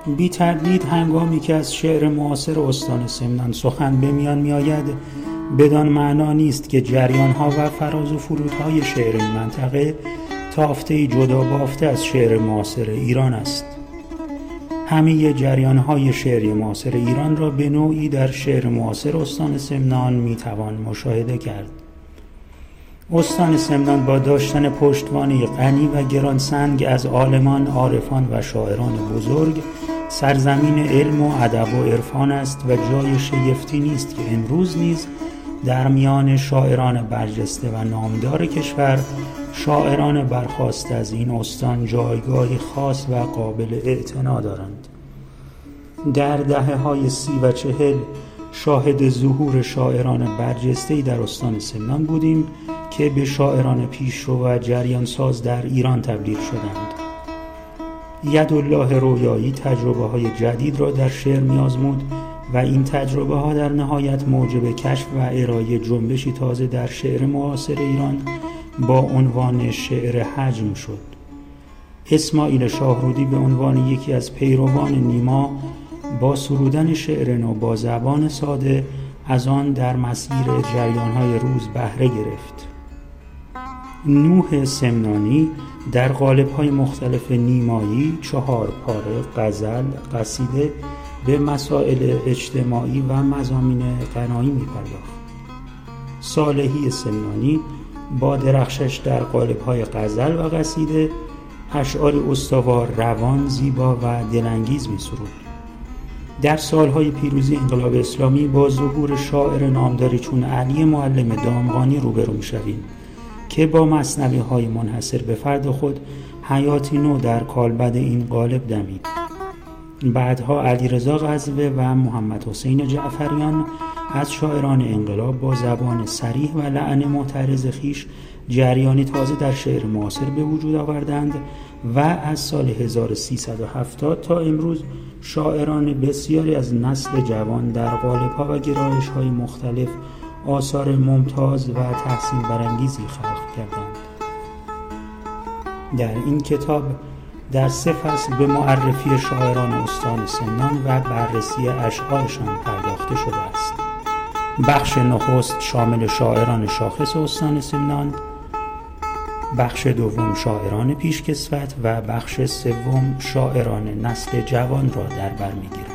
بی تردید هنگامی که از شعر معاصر استان سمنان سخن به میان میآید، بدان معنا نیست که جریان‌ها و فراز و فرودهای شعر این منطقه تافته‌ای جدا بافته از شعر معاصر ایران است. همه جریان‌های شعری معاصر ایران را به نوعی در شعر معاصر استان سمنان میتوان مشاهده کرد. استان سمنان با داشتن پشتوانه غنی و گرانسنگ از عالمان، عارفان و شاعران بزرگ، سرزمین علم و ادب و عرفان است و جای شگفتی نیست که امروز نیز در میان شاعران برجسته و نامدار کشور، شاعران برخاسته از این استان جایگاهی خاص و قابل اعتنا دارند. در دهه‌های 30 و 40 شاهد ظهور شاعران برجسته‌ای در استان سمنان بودیم که به شاعران پیشرو و جریانساز در ایران تبدیل شدند. یدالله رویایی تجربه‌های جدید را در شعر می‌آزمود و این تجربه‌ها در نهایت موجب کشف و ارائه جنبشی تازه در شعر معاصر ایران با عنوان شعر حجم شد. اسماعیل شاهرودی به عنوان یکی از پیروان نیما با سرودن شعر نو با زبان ساده از آن در مسیر جریان‌های روز بهره گرفت. نوح سمنانی در قالب‌های مختلف نیمایی، 4 پاره، غزل، قصیده به مسائل اجتماعی و مضامین غنایی می‌پرداخت. صالحی سمنانی با درخشش در قالب‌های غزل و قصیده اشعار استوار، روان، زیبا و دلانگیز می‌سرود. در سالهای پیروزی انقلاب اسلامی با ظهور شاعر نامداری چون علی معلم دامغانی روبرو می‌شویم که با مثنوی‌های منحصر به فرد خود حیاتی نو در کالبد این قالب دمید. بعدها علیرضا غزوه و محمد حسین جعفریان از شاعران انقلاب با زبان صریح و لعن معترض خویش جریانی تازه در شعر معاصر به وجود آوردند و از سال 1370 تا امروز شاعران بسیاری از نسل جوان در قالب‌ها و گرایش‌های مختلف آثار ممتاز و تحسین برانگیزی خلق کردند. در این کتاب در 3 فصل به معرفی شاعران استان سمنان و بررسی اشعارشان پرداخته شده است. بخش نخست شامل شاعران شاخص استان سمنان، بخش دوم شاعران پیشکسوت و بخش سوم شاعران نسل جوان را در بر می‌گیرد.